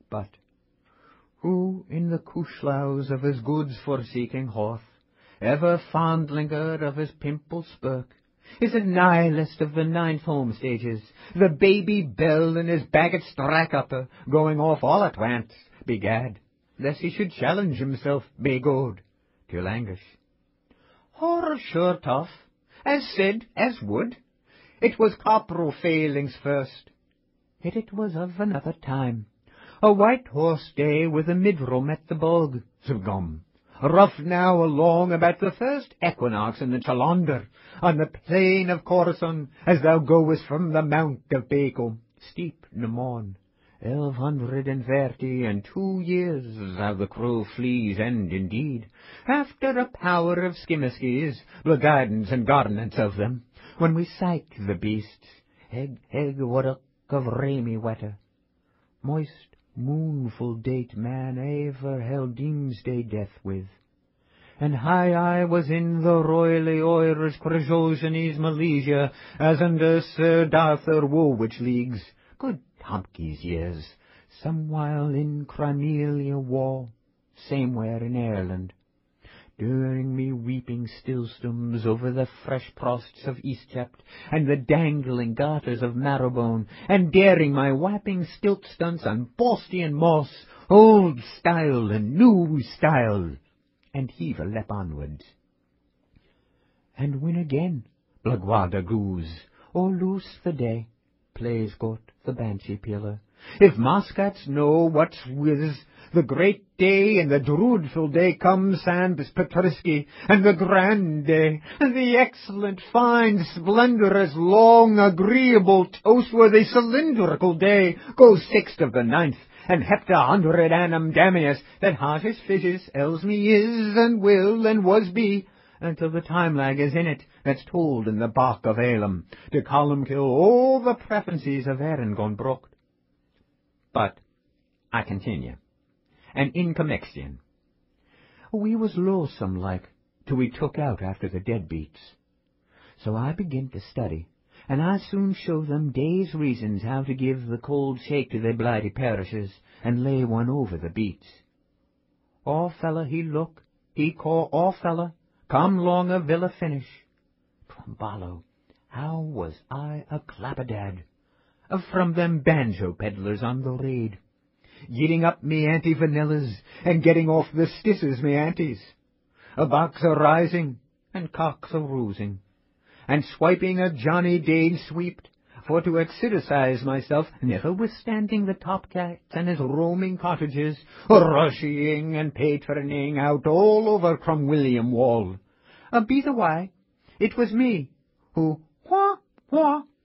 But who in the cushlows of his goods forsaking horse, ever fondlinger of his pimple spurk, is a nihilist of the 9th home stages, the baby bell in his baggage strack upper, going off all at once, begad, lest he should challenge himself, begod, to languish. Horror sure tough, as said, as would. It was corporal failings first. Yet it was of another time. A white horse day with a midroom at the bog, Zugum. Rough now along about the first equinox in the Chalander, on the plain of Coruscant, as thou goest from the mount of Baco, steep Namon. 1132 years how the crow flees, and indeed, after a power of skimmiskies, the gardens and garnets of them, when we sight the beasts, heg waddock of ramy wetter, moist, moonful date man ever held doomsday death with. And high I was in the royally oires Crajosianese Malaysia, as under Sir Arthur Woolwich leagues, good Tompkins years, some while in Crimelia war, samewhere in Ireland, during me weeping stillstones over the fresh prosts of Eastchept, and the dangling garters of Marrowbone, and daring my wapping stilt stunts on Bostian moss, old style and new style, and heave a lep onwards. And when again Blaguada goose, or loose the day, plays got the banshee peeler. If Moscats know what's whiz, the great day and the dreadful day comes, and Petrisky, and the grand day, and the excellent, fine, splendorous, long, agreeable, toast-worthy, cylindrical day, goes 6th of the 9th, and Hepta 100 annum Damius, that hottest fishes, else me is, and will, and was be, until the time lag is in it, that's told in the Bach of Elam, to column kill all the preferences of Erin gone brooked. But I continue. And in Comexian. We was lonesome like, till we took out after the deadbeats. So I begin to study, and I soon show them days reasons how to give the cold shake to their blighty parishes, and lay one over the beats. All fella he look, he call all fella, come long a villa finish. Tromballo, how was I a clappadad, from them banjo peddlers on the raid, getting up me anti-vanillas, and getting off the stisses me antis, a box a-rising, and cocks a-roosing, and swiping a Johnny Dade sweeped, for to exercise myself, notwithstanding the top-cats and his roaming cottages, rushing and patroning out all over Cromwellian Wall. Be the why, it was me who, wah,